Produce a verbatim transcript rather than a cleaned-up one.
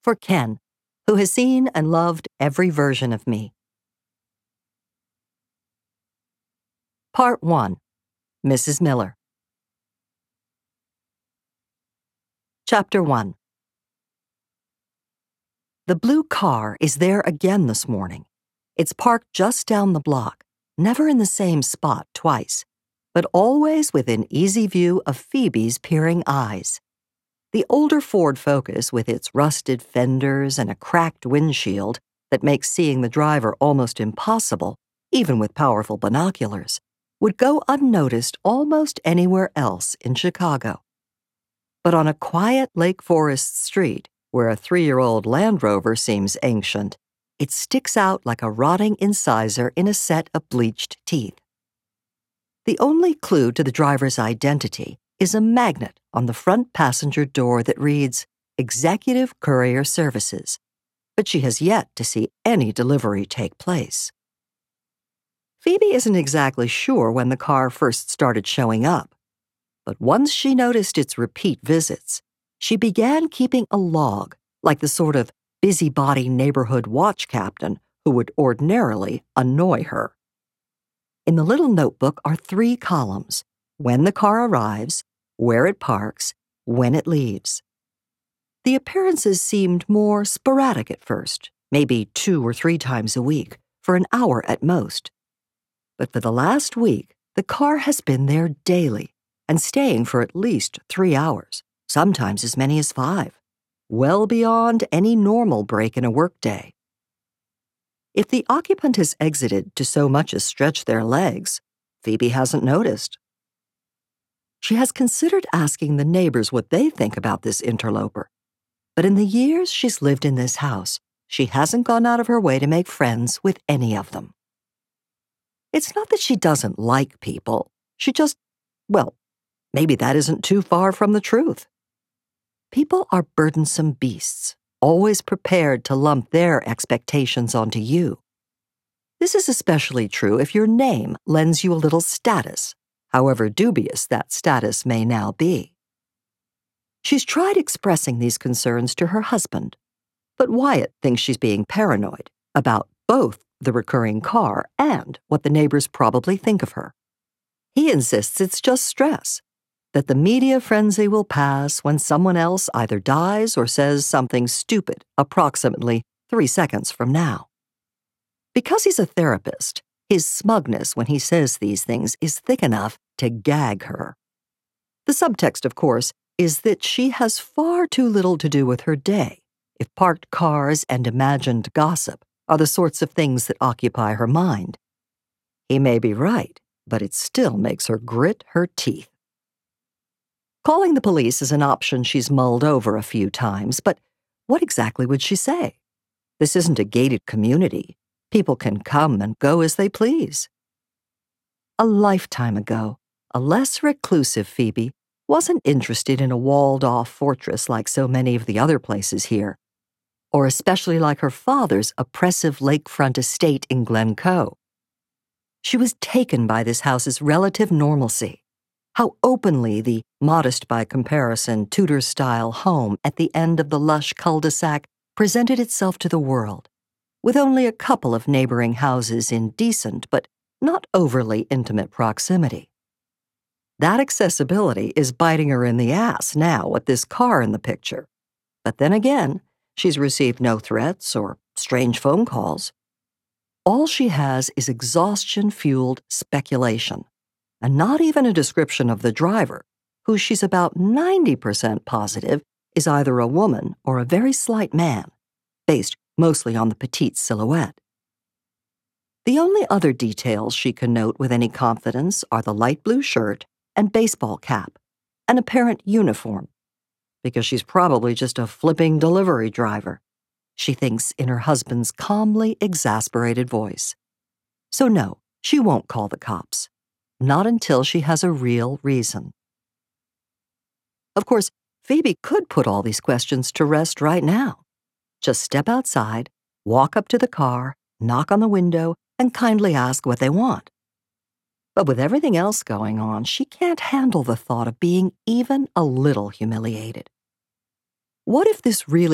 for Ken, who has seen and loved every version of me. Part one. Missus Miller. Chapter one. The blue car is there again this morning. It's parked just down the block, never in the same spot twice, but always within easy view of Phoebe's peering eyes. The older Ford Focus, with its rusted fenders and a cracked windshield that makes seeing the driver almost impossible, even with powerful binoculars, would go unnoticed almost anywhere else in Chicago. But on a quiet Lake Forest street, where a three-year-old Land Rover seems ancient, it sticks out like a rotting incisor in a set of bleached teeth. The only clue to the driver's identity is a magnet on the front passenger door that reads, Executive Courier Services, but she has yet to see any delivery take place. Phoebe isn't exactly sure when the car first started showing up, but once she noticed its repeat visits, she began keeping a log, like the sort of busybody neighborhood watch captain who would ordinarily annoy her. In the little notebook are three columns: when the car arrives, where it parks, when it leaves. The appearances seemed more sporadic at first, maybe two or three times a week, for an hour at most. But for the last week, the car has been there daily and staying for at least three hours, sometimes as many as five, well beyond any normal break in a workday. If the occupant has exited to so much as stretch their legs, Phoebe hasn't noticed. She has considered asking the neighbors what they think about this interloper, but in the years she's lived in this house, she hasn't gone out of her way to make friends with any of them. It's not that she doesn't like people, she just, well, maybe that isn't too far from the truth. People are burdensome beasts, always prepared to lump their expectations onto you. This is especially true if your name lends you a little status, however dubious that status may now be. She's tried expressing these concerns to her husband, but Wyatt thinks she's being paranoid about both the recurring car and what the neighbors probably think of her. He insists it's just stress, that the media frenzy will pass when someone else either dies or says something stupid approximately three seconds from now. Because he's a therapist, his smugness when he says these things is thick enough to gag her. The subtext, of course, is that she has far too little to do with her day if parked cars and imagined gossip are the sorts of things that occupy her mind. He may be right, but it still makes her grit her teeth. Calling the police is an option she's mulled over a few times, but what exactly would she say? This isn't a gated community. People can come and go as they please. A lifetime ago, a less reclusive Phoebe wasn't interested in a walled-off fortress like so many of the other places here, or especially like her father's oppressive lakefront estate in Glencoe. She was taken by this house's relative normalcy, how openly the modest-by-comparison Tudor-style home at the end of the lush cul-de-sac presented itself to the world, with only a couple of neighboring houses in decent but not overly intimate proximity. That accessibility is biting her in the ass now with this car in the picture. But then again, she's received no threats or strange phone calls. All she has is exhaustion-fueled speculation, and not even a description of the driver, who she's about ninety percent positive is either a woman or a very slight man, based mostly on the petite silhouette. The only other details she can note with any confidence are the light blue shirt and baseball cap, an apparent uniform, because she's probably just a flipping delivery driver, she thinks in her husband's calmly exasperated voice. So no, she won't call the cops, not until she has a real reason. Of course, Phoebe could put all these questions to rest right now. Just step outside, walk up to the car, knock on the window, and kindly ask what they want. But with everything else going on, she can't handle the thought of being even a little humiliated. What if this really